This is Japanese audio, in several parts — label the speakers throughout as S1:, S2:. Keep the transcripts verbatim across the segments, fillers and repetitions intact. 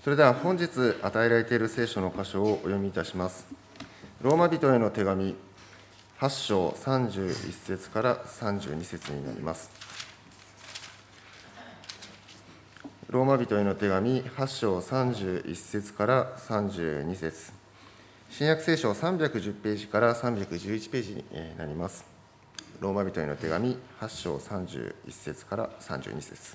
S1: それでは本日与えられている聖書の箇所をお読みいたします。ローマ人への手紙はち章さんじゅういっ節からさんじゅうに節になります。ローマ人への手紙はち章さんじゅういっ節からさんじゅうに節、新約聖書さんびゃくじゅうページからさんびゃくじゅういちページになります。ローマ人への手紙はち章さんじゅういっ節からさんじゅうに節。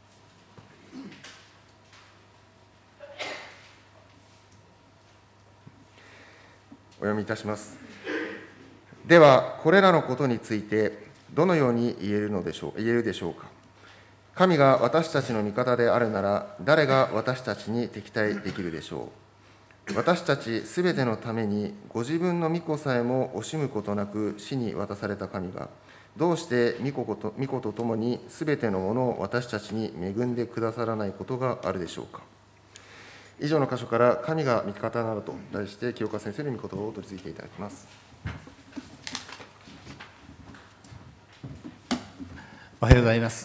S1: お読みいたします。では、これらのことについてどのように言えるのでしょう、言えるでしょうか。神が私たちの味方であるなら、誰が私たちに敵対できるでしょう。私たちすべてのために、ご自分の御子さえも惜しむことなく死に渡された神が、どうして御子と、御子と共にすべてのものを私たちに恵んでくださらないことがあるでしょうか。以上の箇所から神が味方などと題して清川先生の御言葉を取り次いでいただきます。
S2: おはようございます、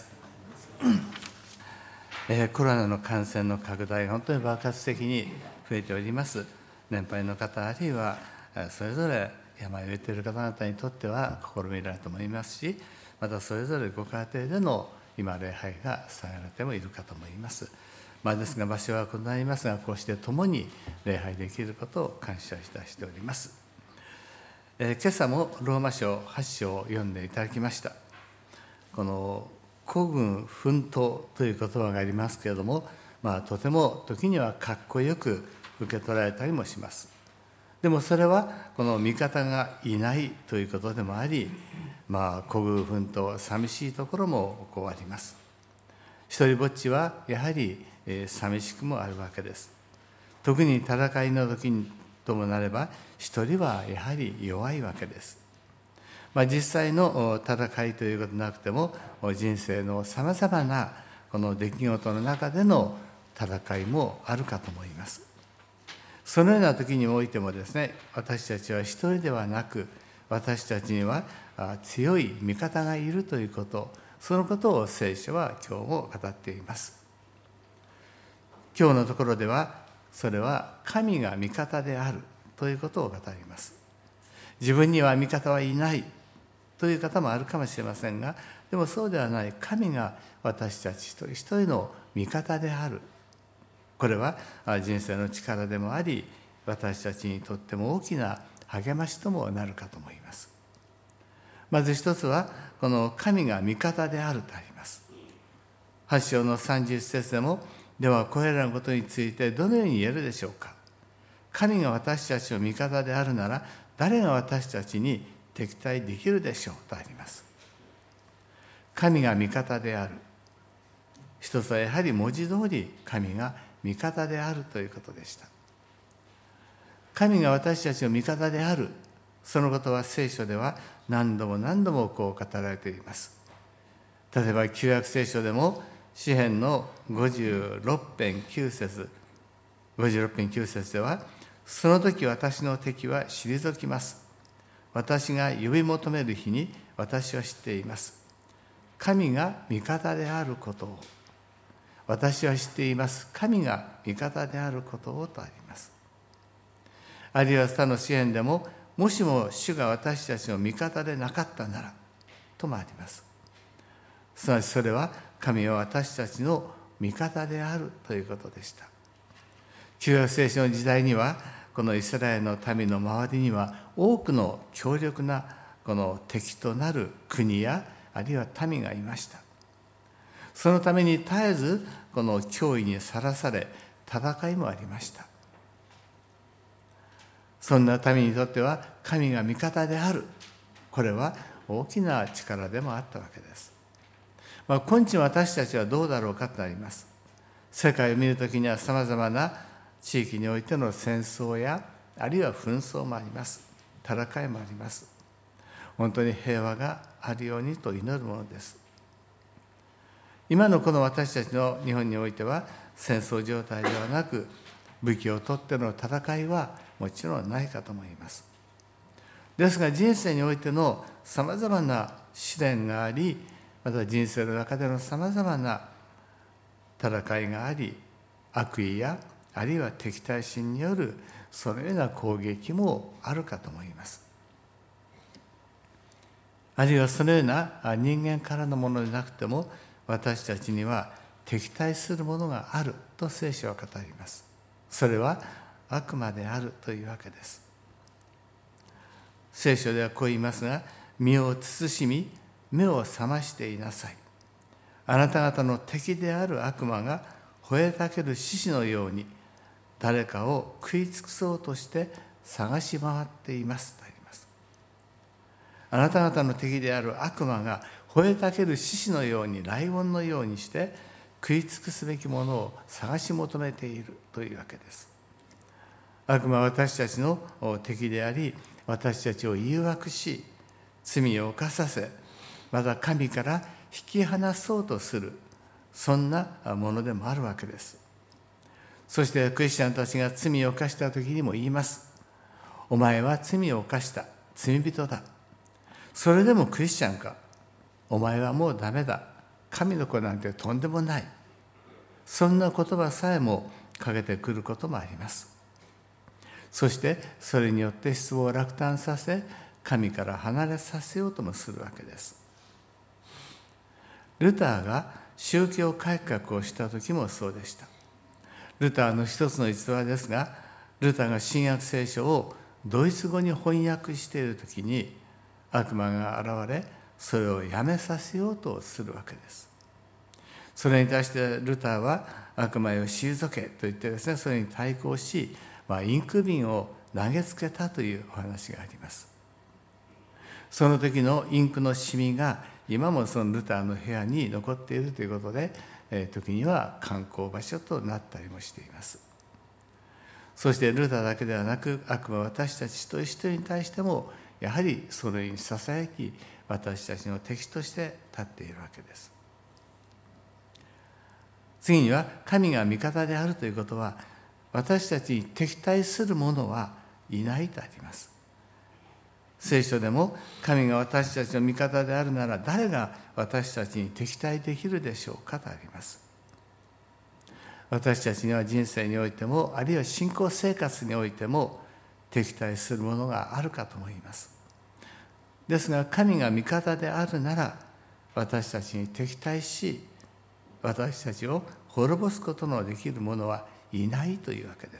S2: えー、コロナの感染の拡大が本当に爆発的に増えております。年配の方あるいはそれぞれ病を得ている方々にとっては試みられると思いますし、またそれぞれご家庭での今礼拝がされてもいるかと思います。まあ、ですが場所は異なりますが、こうして共に礼拝できることを感謝いたしております。えー、今朝もローマ書はち章を読んでいただきました。この孤軍奮闘という言葉がありますけれども、まあ、とても時にはかっこよく受け取られたりもします。でもそれはこの味方がいないということでもあり、まあ、孤軍奮闘、寂しいところもこうあります。一人ぼっちはやはり寂しくもあるわけです。特に戦いの時にともなれば、一人はやはり弱いわけです。まあ、実際の戦いということでなくても、人生のさまざまなこの出来事の中での戦いもあるかと思います。そのような時においてもですね、私たちは一人ではなく、私たちには強い味方がいるということ、そのことを聖書は今日も語っています。今日のところでは、それは神が味方であるということを語ります。自分には味方はいないという方もあるかもしれませんが、でもそうではない、神が私たち一人一人の味方である。これは人生の力でもあり、私たちにとっても大きな励ましともなるかと思います。まず一つは、この神が味方であるとあります。はち章のさんじゅういち節でも、ではこれらのことについてどのように言えるでしょうか。神が私たちの味方であるなら、誰が私たちに敵対できるでしょうとあります。神が味方である。一つはやはり文字通り神が味方であるということでした。神が私たちの味方である。そのことは聖書では何度も何度もこう語られています。例えば旧約聖書でも詩編のごじゅうろく編きゅう節、ごじゅうろく編きゅう節では、その時私の敵は退きます。私が呼び求める日に私は知っています。神が味方であることを。私は知っています。神が味方であることをとあります。あるいは他の詩編でも、もしも主が私たちの味方でなかったならともあります。すなわちそれは神は私たちの味方であるということでした。旧約聖書の時代には、このイスラエルの民の周りには多くの強力なこの敵となる国やあるいは民がいました。そのために絶えずこの脅威にさらされ、戦いもありました。そんな民にとっては神が味方である、これは大きな力でもあったわけです。まあ、今日私たちはどうだろうかとなります。世界を見るときにはさまざまな地域においての戦争やあるいは紛争もあります。戦いもあります。本当に平和があるようにと祈るものです。今のこの私たちの日本においては戦争状態ではなく、武器を取っての戦いはもちろんないかと思います。ですが人生においてのさまざまな試練があり、また人生の中でのさまざまな戦いがあり、悪意やあるいは敵対心によるそのような攻撃もあるかと思います。あるいはそのような人間からのものでなくても、私たちには敵対するものがあると聖書は語ります。それは悪魔であるというわけです。聖書ではこう言いますが、身を慎み目を覚ましていなさい。あなた方の敵である悪魔が吠えたける獅子のように誰かを食い尽くそうとして探し回っていますとあります。あなた方の敵である悪魔が吠えたける獅子のように、ライオンのようにして食い尽くすべきものを探し求めているというわけです。悪魔は私たちの敵であり、私たちを誘惑し、罪を犯させ、また神から引き離そうとする、そんなものでもあるわけです。そしてクリスチャンたちが罪を犯した時にも言います。お前は罪を犯した、罪人だ。それでもクリスチャンか。お前はもうダメだ。神の子なんてとんでもない。そんな言葉さえもかけてくることもあります。そしてそれによって失望を落胆させ、神から離れさせようともするわけです。ルターが宗教改革をした時もそうでした。ルターの一つの逸話ですが、ルターが新約聖書をドイツ語に翻訳している時に悪魔が現れ、それをやめさせようとするわけです。それに対してルターは悪魔よ退けと言ってですね、それに対抗し、まあ、インク瓶を投げつけたというお話があります。その時のインクのシミが今もそのルターの部屋に残っているということで、えー、時には観光場所となったりもしています。そしてルターだけではなく、悪魔は私たち一人一人に対してもやはりそれにささやき、私たちの敵として立っているわけです。次には、神が味方であるということは、私たちに敵対する者はいないとあります。聖書でも、神が私たちの味方であるなら誰が私たちに敵対できるでしょうかとあります。私たちには人生においても、あるいは信仰生活においても敵対するものがあるかと思います。ですが、神が味方であるなら、私たちに敵対し、私たちを滅ぼすことのできる者はいないというわけです。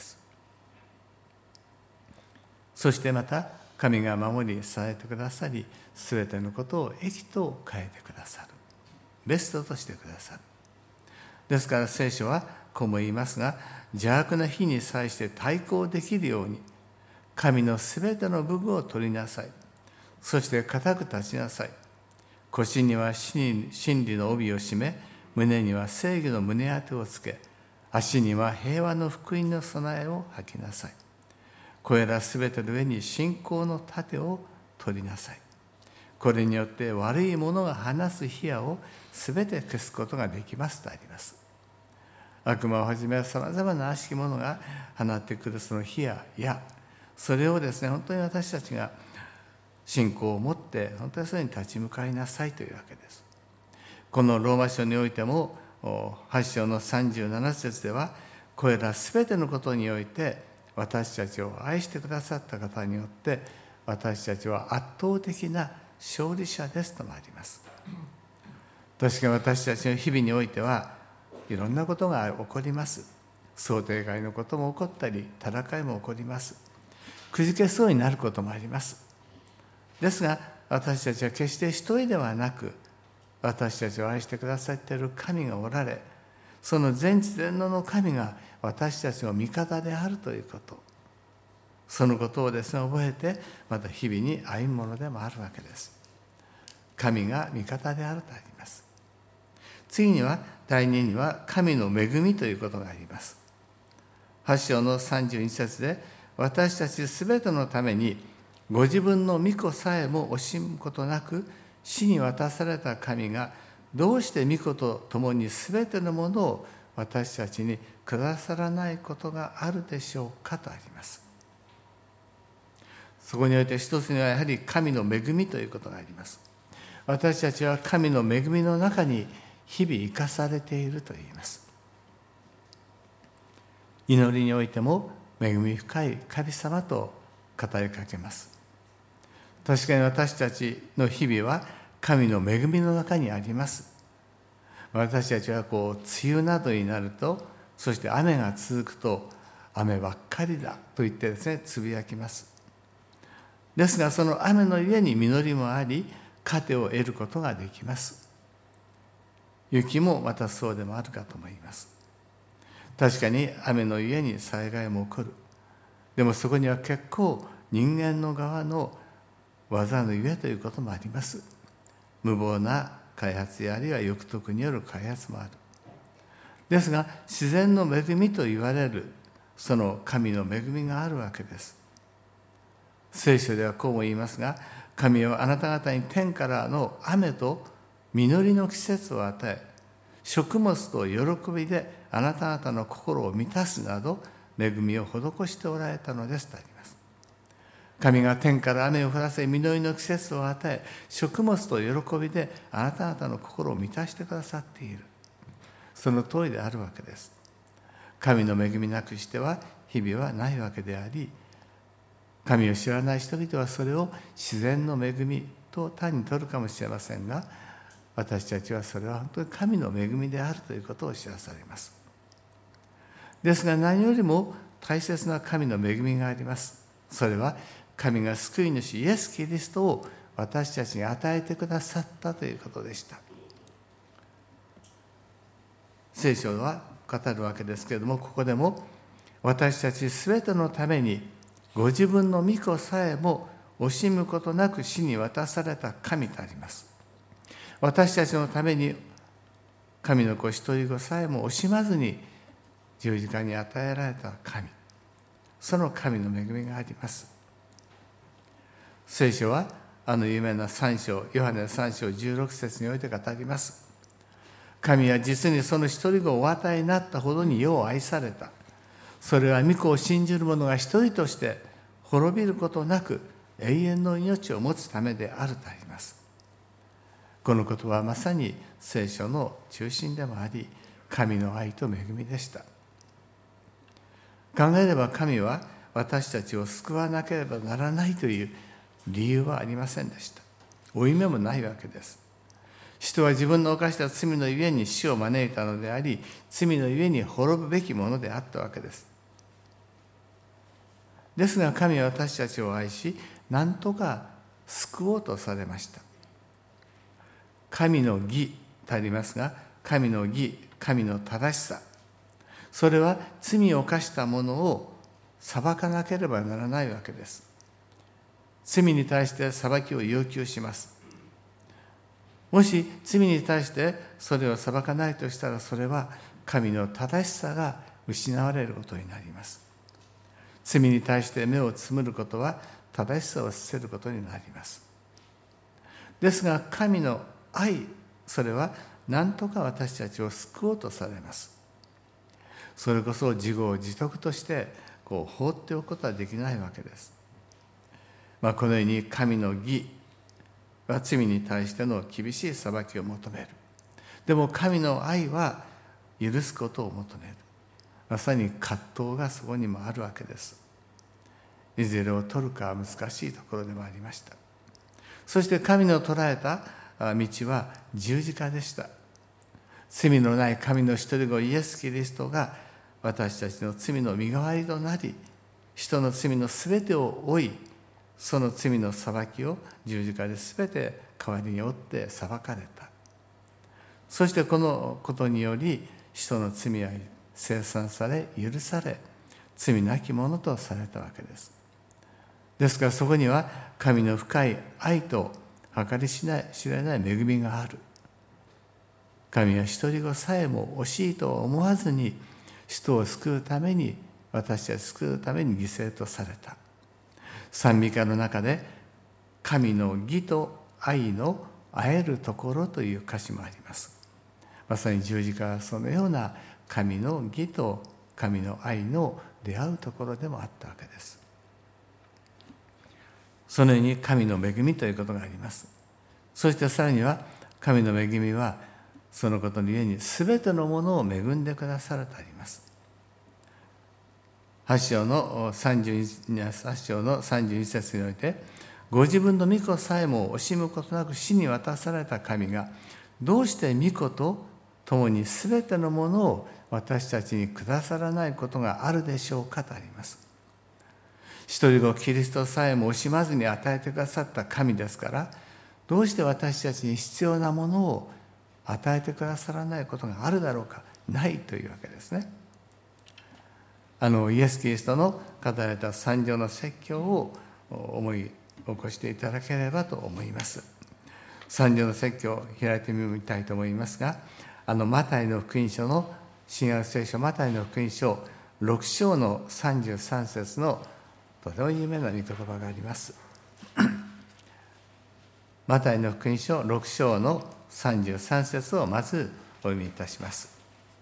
S2: そしてまた、神が守り支えてくださり、すべてのことを益と変えてくださる。ベストとしてくださる。ですから聖書はこうも言いますが、邪悪な日に際して対抗できるように、神のすべての武具を取りなさい。そして固く立ちなさい。腰には真理の帯を締め、胸には正義の胸当てをつけ、足には平和の福音の備えを履きなさい。これらすべての上に信仰の盾を取りなさい。これによって悪いものが放す火矢をすべて消すことができますとあります。悪魔をはじめさまざまな悪しきものが放ってくるその火矢や、それをですね、本当に私たちが信仰を持って本当にそれに立ち向かいなさいというわけです。このローマ書においてもはち章のさんじゅうなな節では、これらすべてのことにおいて私たちを愛してくださった方によって私たちは圧倒的な勝利者ですともあります。確かに私たちの日々においてはいろんなことが起こります。想定外のことも起こったり、戦いも起こります。くじけそうになることもあります。ですが私たちは決して一人ではなく、私たちを愛してくださっている神がおられ、その全知全能の神が私たちの味方であるということ、そのことをですね覚えて、また日々に歩むものでもあるわけです。神が味方であるとあります。次には第二には神の恵みということがあります。はち章のさんじゅうに節で、私たちすべてのためにご自分の御子さえも惜しむことなく死に渡された神が、どうして御子と共にすべてのものを私たちにくださらないことがあるでしょうかとあります。そこにおいて一つにはやはり神の恵みということがあります。私たちは神の恵みの中に日々生かされていると言います。 祈りにおいても恵み深い神様と語りかけます。確かに私たちの日々は神の恵みの中にあります。私たちはこう梅雨などになると、そして雨が続くと、雨ばっかりだと言ってですね、つぶやきます。ですが、その雨のゆえに実りもあり、糧を得ることができます。雪もまたそうでもあるかと思います。確かに雨のゆえに災害も起こる。でもそこには結構人間の側の技のゆえということもあります。無謀な開発やあるいは欲得による開発もある。ですが、自然の恵みと言われるその神の恵みがあるわけです。聖書ではこうも言いますが、神はあなた方に天からの雨と実りの季節を与え、食物と喜びであなた方の心を満たすなど恵みを施しておられたのですとあります。神が天から雨を降らせ、実りの季節を与え、食物と喜びであなた方の心を満たしてくださっている。その通りであるわけです。神の恵みなくしては日々はないわけであり、神を知らない人々はそれを自然の恵みと単に取るかもしれませんが、私たちはそれは本当に神の恵みであるということを知らされます。ですが、何よりも大切な神の恵みがあります。それは神が救い主イエス・キリストを私たちに与えてくださったということでした。聖書は語るわけですけれども、ここでも私たちすべてのためにご自分の御子さえも惜しむことなく死に渡された神とあります。私たちのために神の子一人子さえも惜しまずに十字架に与えられた神、その神の恵みがあります。聖書はあの有名なさん章、ヨハネさん章じゅうろく節において語ります。神は実にその一人子をお与えになったほどに世を愛された。それは御子を信じる者が一人として滅びることなく永遠の命を持つためであるとあります。このことはまさに聖書の中心でもあり、神の愛と恵みでした。考えれば神は私たちを救わなければならないという理由はありませんでした。負い目もないわけです。人は自分の犯した罪のゆえに死を招いたのであり、罪のゆえに滅ぶべきものであったわけです。ですが神は私たちを愛し、何とか救おうとされました。神の義とありますが、神の義、神の正しさ、それは罪を犯した者を裁かなければならないわけです。罪に対して裁きを要求します。もし罪に対してそれを裁かないとしたら、それは神の正しさが失われることになります。罪に対して目をつむることは正しさを捨てることになります。ですが神の愛、それは何とか私たちを救おうとされます。それこそ自業自得としてこう放っておくことはできないわけです。まあ、このように神の義は罪に対しての厳しい裁きを求める。でも神の愛は許すことを求める。まさに葛藤がそこにもあるわけです。いずれを取るかは難しいところでもありました。そして神の捉えた道は十字架でした。罪のない神の一人子イエス・キリストが私たちの罪の身代わりとなり、人の罪のすべてを負い、その罪の裁きを十字架で全て代わりに負って裁かれた。そしてこのことにより人の罪は清算され許され、罪なきものとされたわけです。ですからそこには神の深い愛と計り知れない恵みがある。神は一人子さえも惜しいと思わずに人を救うために、私たちを救うために犠牲とされた。賛美歌の中で神の義と愛の会えるところという歌詞もあります。まさに十字架はそのような神の義と神の愛の出会うところでもあったわけです。そのように神の恵みということがあります。そしてさらには神の恵みはそのことのゆえに全てのものを恵んでくださるとあります。 はち章の30章のさんじゅういち節において、ご自分の御子さえも惜しむことなく死に渡された神が、どうして御子と共にすべてのものを私たちにくださらないことがあるでしょうかとあります。一人子キリストさえも惜しまずに与えてくださった神ですから、どうして私たちに必要なものを与えてくださらないことがあるだろうか。ないというわけですね。あのイエス・キリストの語られた三条の説教を思い起こしていただければと思います。三条の説教を開いてみたいと思いますが、あのマタイの福音書の新約聖書マタイの福音書ろく章のさんじゅうさん節のとても有名な御言葉があります。マタイの福音書ろく章のさんじゅうさん節をまずお読みいたします。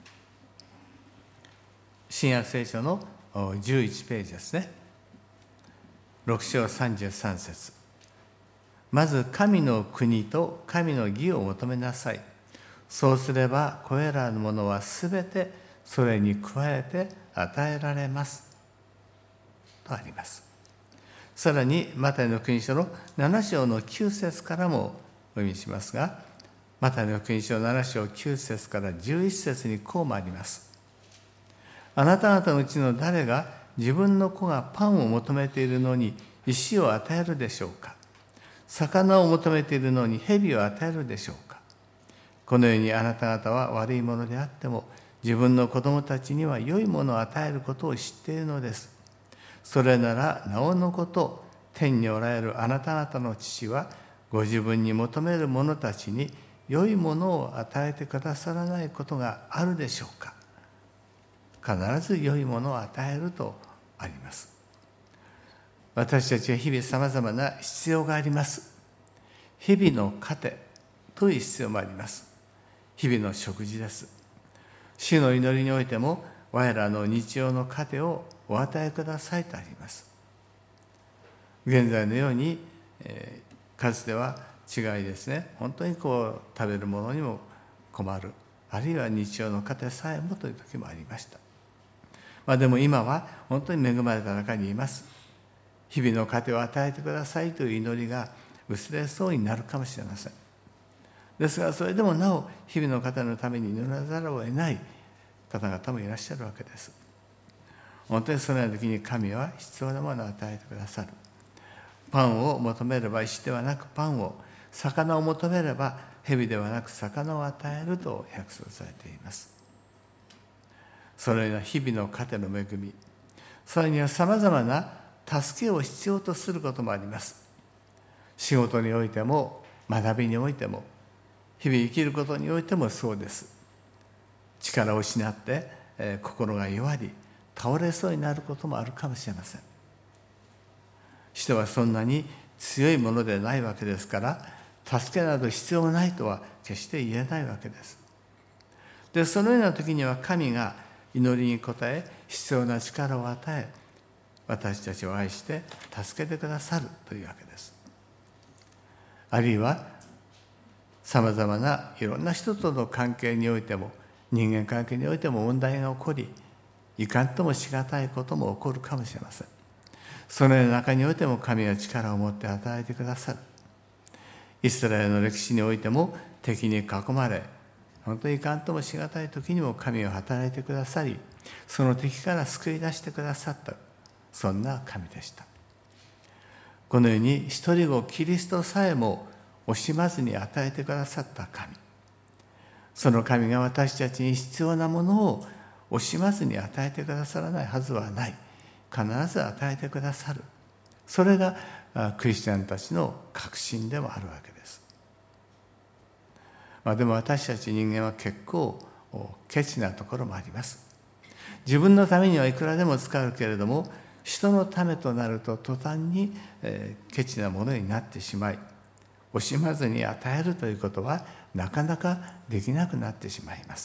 S2: 新約聖書のじゅういちページですね。ろく章さんじゅうさん節。まず神の国と神の義を求めなさい。そうすればこれらのものはすべてそれに加えて与えられますとあります。さらにマタイの福音書のなな章のきゅう節からもお読みしますが、マタイの福音書なな章きゅう節からじゅういち節にこうもあります。あなた方のうちの誰が自分の子がパンを求めているのに石を与えるでしょうか。魚を求めているのに蛇を与えるでしょうか。このようにあなた方は悪いものであっても自分の子供たちには良いものを与えることを知っているのです。それならなおのこと天におられるあなた方の父はご自分に求める者たちに良いものを与えてくださらないことがあるでしょうか。必ず良いものを与えるとあります。私たちは日々さまざまな必要があります。日々の糧という必要もあります。日々の食事です。主の祈りにおいても我らの日常の糧をお与えくださいとあります。現在のように、えー、かつては違いですね。本当にこう食べるものにも困る、あるいは日常の糧さえもという時もありました。まあ、でも今は本当に恵まれた中にいます。日々の糧を与えてくださいという祈りが薄れそうになるかもしれません。ですがそれでもなお日々の糧のために祈らざるを得ない方々もいらっしゃるわけです。本当にそのような時に神は必要なものを与えてくださる。パンを求めれば石ではなくパンを、魚を求めれば蛇ではなく魚を与えると約束されています。そのような日々の糧の恵み、さらにはさまざまな助けを必要とすることもあります。仕事においても学びにおいても日々生きることにおいてもそうです。力を失って、えー、心が弱り倒れそうになることもあるかもしれません。人はそんなに強いものでないわけですから、助けなど必要ないとは決して言えないわけです。で、そのような時には神が祈りに応え、必要な力を与え、私たちを愛して助けてくださるというわけです。あるいはさまざまないろんな人との関係においても、人間関係においても問題が起こり、いかんともしがたいことも起こるかもしれません。そのような中においても神は力を持って与えてくださる。イスラエルの歴史においても敵に囲まれ、本当にいかんともしがたい時にも神は働いてくださり、その敵から救い出してくださった、そんな神でした。このように一人子キリストさえも惜しまずに与えてくださった神、その神が私たちに必要なものを惜しまずに与えてくださらないはずはない。必ず与えてくださる。それがクリスチャンたちの確信でもあるわけです。まあ、でも私たち人間は結構ケチなところもあります。自分のためにはいくらでも使うけれども、人のためとなると途端にケチなものになってしまい、惜しまずに与えるということはなかなかできなくなってしまいます。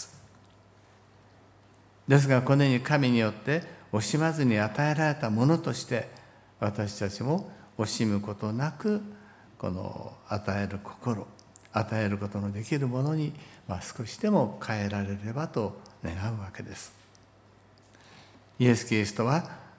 S2: ですがこのように神によって惜しまずに与えられたものとして私たちも惜しむことなくこの与える心、与えることのできるものに、まあ、少しでも変えられればと願うわけです。イエス・キリストは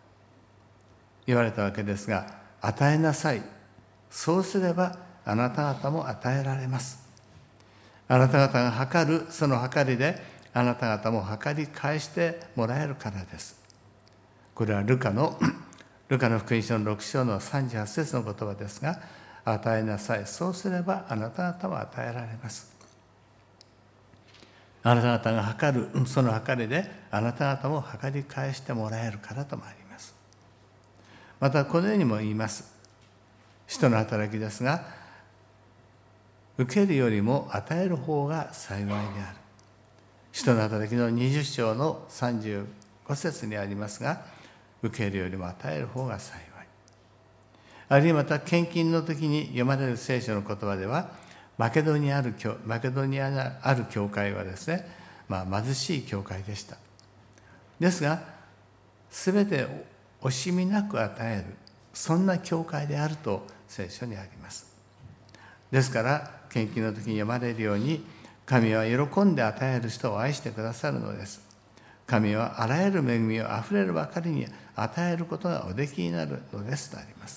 S2: 言われたわけですが、与えなさい。そうすればあなた方も与えられます。あなた方が測るその測りであなた方も測り返してもらえるからです。これはルカのルカの福音書のろく章のさんじゅうはち節の言葉ですが、与えなさい。そうすればあなた方も与えられます。あなた方が測るその測りであなた方も測り返してもらえるからともあります。またこのようにも言います。使徒の働きですが、受けるよりも与える方が幸いである。使徒の働きのにじゅう章のさんじゅうご節にありますが、受けるよりも与える方が幸い。あるいはまた献金の時に読まれる聖書の言葉では、マケドニアあるマケドニアにある教会はですね、まあ、貧しい教会でした。ですが、すべて惜しみなく与える、そんな教会であると聖書にあります。ですから、献金の時に読まれるように、神は喜んで与える人を愛してくださるのです。神はあらゆる恵みをあふれるばかりに与えることがおできになるのですとあります。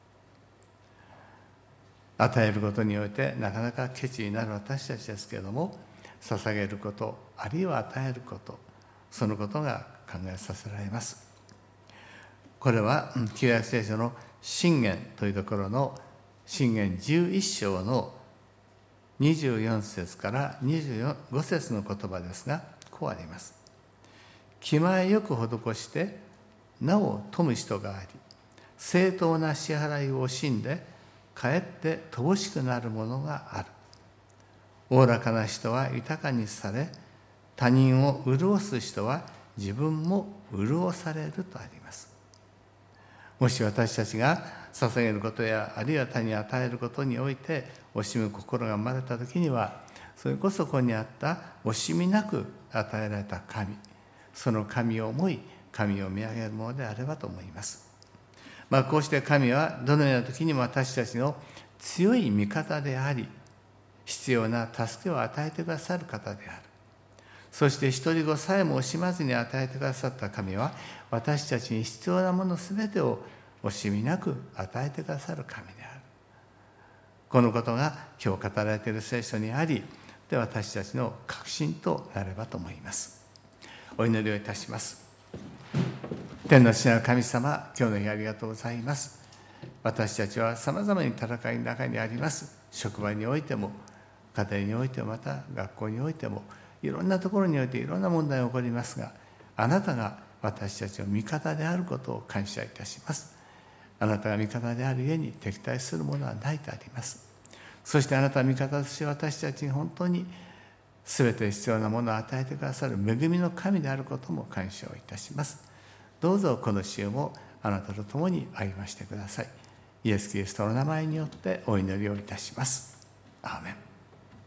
S2: 与えることにおいてなかなかケチになる私たちですけれども、捧げること、あるいは与えること、そのことが考えさせられます。これは旧約聖書の箴言というところの箴言じゅういっ章のにじゅうよん節からにじゅうご節の言葉ですが、こうあります。気前よく施してなお富む人があり、正当な支払いを惜しんでかえって乏しくなるものがある。おおらかな人は豊かにされ、他人を潤す人は自分も潤されるとあります。もし私たちが捧げることや、あるいは他に与えることにおいて惜しむ心が生まれたときには、それこそここにあった惜しみなく与えられた神、その神を思い、神を見上げるものであればと思います。まあ、こうして神はどのような時にも私たちの強い味方であり、必要な助けを与えてくださる方である。そして独り子さえも惜しまずに与えてくださった神は、私たちに必要なものすべてを惜しみなく与えてくださる神である。このことが今日語られている聖書にあり、で私たちの確信となればと思います。お祈りをいたします。天の父なる神様、今日の日ありがとうございます。私たちはさまざまに戦いの中にあります。職場においても、家庭においても、また学校においても、いろんなところにおいていろんな問題が起こりますが、あなたが私たちの味方であることを感謝いたします。あなたが味方であるゆえに敵対するものはないとあります。そしてあなたは味方として私たちに本当に全て必要なものを与えてくださる恵みの神であることも感謝をいたします。どうぞこの週もあなたと共に歩ましてください。イエス・キリストの名前によってお祈りをいたします。アーメン。